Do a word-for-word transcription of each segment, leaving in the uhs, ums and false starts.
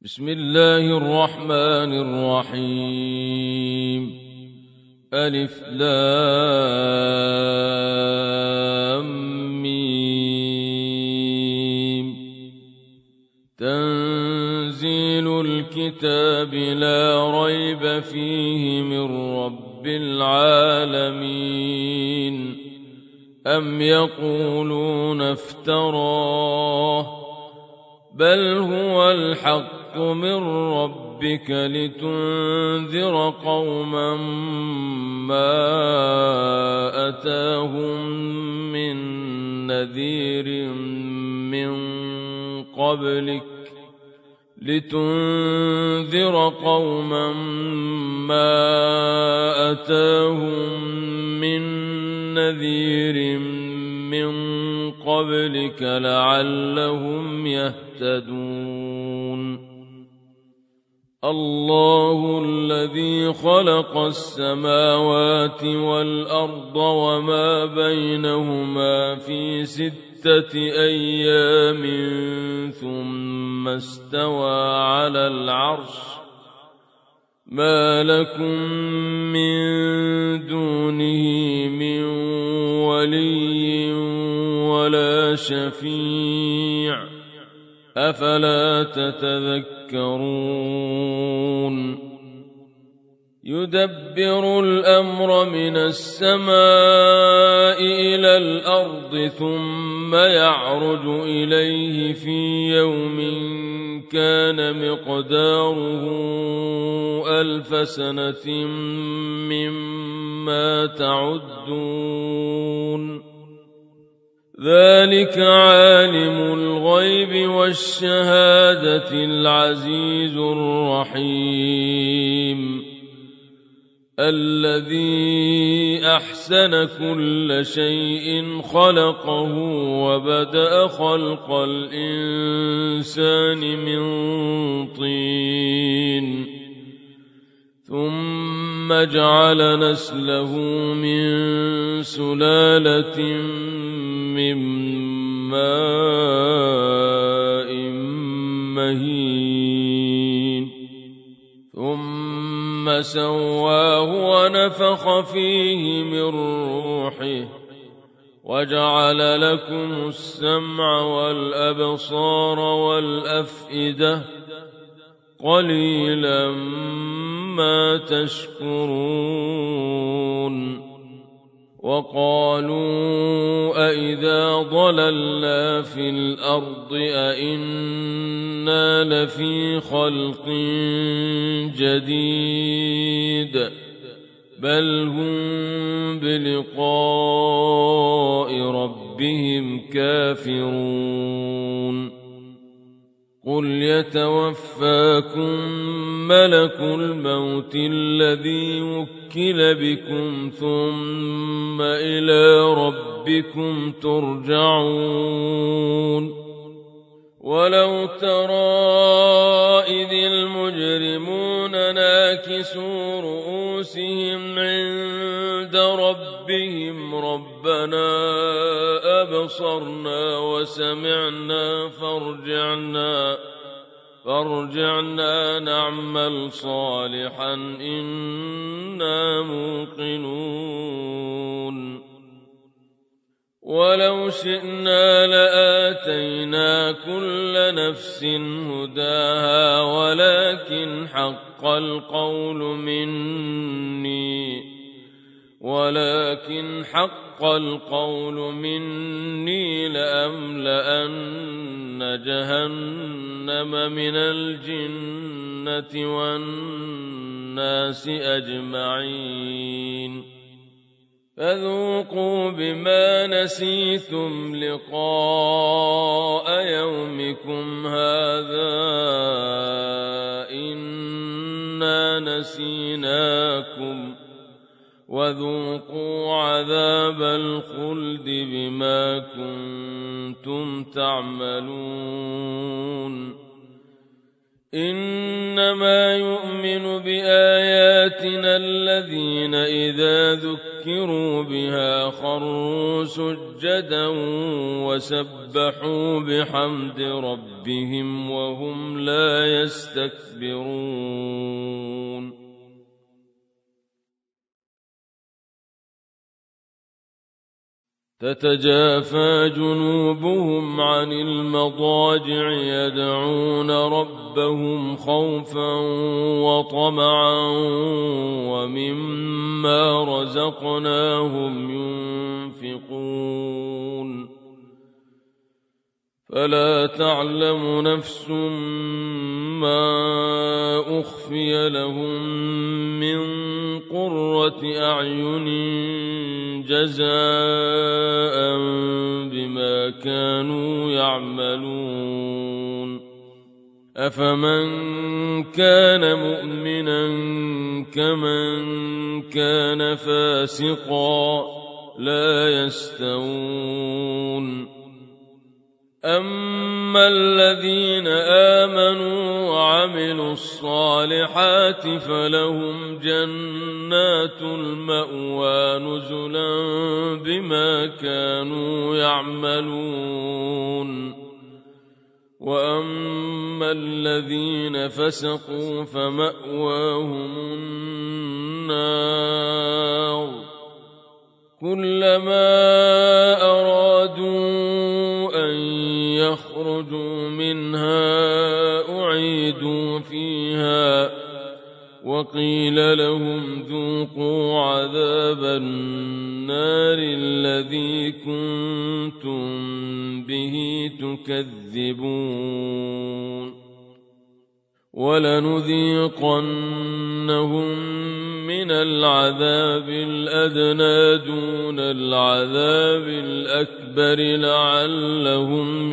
بسم الله الرحمن الرحيم. ألف لام ميم. تنزيل الكتاب لا ريب فيه من رب العالمين. أم يقولون افتراه بل هو الحق من ربك لتنذر قوما ما أتاهم من نذير من قبلك لتنذر قوما ما أتاهم من نذير من قبلك لعلهم يهتدون. الله الذي خلق السماوات والأرض وما بينهما في ستة أيام ثم استوى على العرش ما لكم من دونه من ولي ولا شفيع أفلا تتذكرون. يدبر الأمر من السماء إلى الأرض ثم يعرج إليه في يوم كان مقداره ألف سنة مما تعدون. ذلك عالم الغيب والشهادة العزيز الرحيم الذي أحسن كل شيء خلقه وبدأ خلق الإنسان من طين ثم جعل نسله من سلالة من ماء مهين ثم سواه ونفخ فيه من روحه وجعل لكم السمع والأبصار والأفئدة قليلا ما تشكرون. وقالوا أئذا ضللنا في الأرض أئنا لفي خلق جديد بل هم بلقاء ربهم كافرون. قل يتوفاكم ملك الموت الذي وكل بكم ثم إلى ربكم ترجعون. ولو ترى إذ المجرمون ناكسوا رؤوسهم عند ربهم ربنا أبصرنا وسمعنا فارجعنا فارجعنا نعمل صالحا إنا موقنون. ولو شئنا لآتينا كل نفس هداها ولكن حق القول مني ولكن حق القول مني لأملأن جهنم من الجنة والناس أجمعين. فذوقوا بما نسيتم لقاء يومكم هذا إنا نسيناكم وذوقوا عذاب الخلد بما كنتم تعملون. إنما يؤمن بآياتنا الذين إذا ذكروا بها خروا سجدا وسبحوا بحمد ربهم وهم لا يستكبرون تتجافى جنوبهم عن المضاجع يدعون ربهم خوفا وطمعا ومما رزقناهم ينفقون فلا تعلم نفس ما أخفي لهم من قرة أعين جزاء بما كانوا يعملون أفمن كان مؤمنا كمن كان فاسقا لا يستوون أما الذين آمنوا وعملوا الصالحات فلهم جنات المأوى نزلا بما كانوا يعملون وأما الذين فسقوا فمأواهم النار كلما أرادوا أن يخرجوا منها أعيدوا فيها وقيل لهم ذوقوا عذاب النار الذي كنتم به تكذبون ولنذيقنهم من العذاب الأدنى دون العذاب الأكبر لعلهم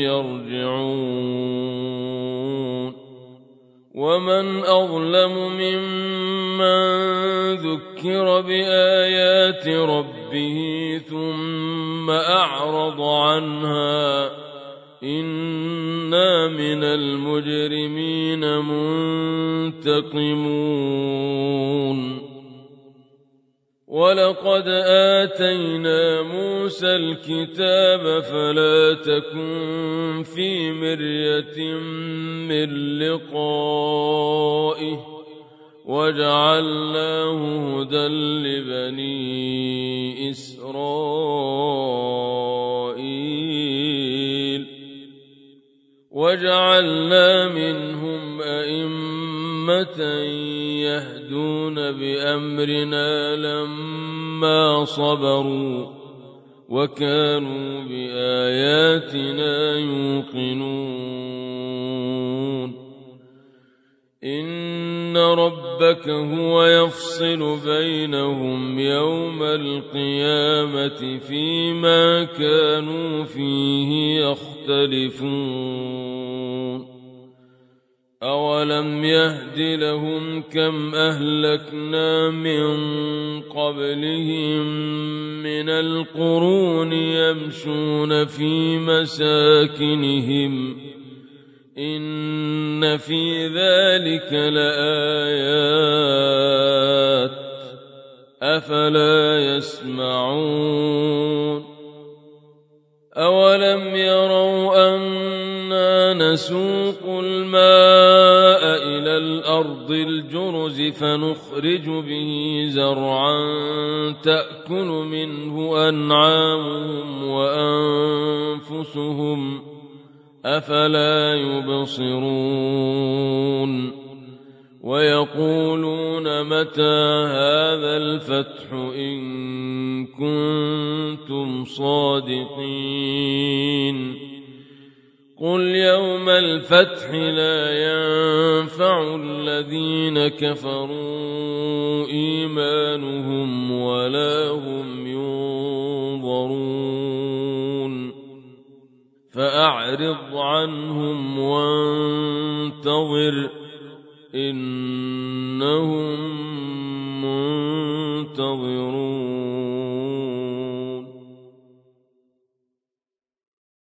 يرجعون ومن أظلم ممن ذكر بآيات ربه ثم أعرض عنها إنا من المجرمين منتقمون ولقد آتينا موسى الكتاب فلا تكن في مرية من لقائه وجعلناه هدى لبني إسرائيل وجعلنا منهم أئمة يهدون بأمرنا لما صبروا وكانوا بآياتنا يوقنون إن ربك هو يفصل بينهم يوم القيامة فيما كانوا فيه يختلفون أولم يهد لهم كم أهلكنا من قبلهم من القرون يمشون في مساكنهم إن في ذلك لآيات أفلا يسمعون أولم يروا أنا نسوق الماء إلى الأرض الجرز فنخرج به زرعا تأكل منه أنعامهم وأنفسهم أفلا يبصرون ويقولون متى هذا الفتح إن كنتم صادقين قل يوم الفتح لا ينفع الذين كفروا إيمانهم ولا هم ينظرون فأعرض عنهم وانتظر إنهم منتظرون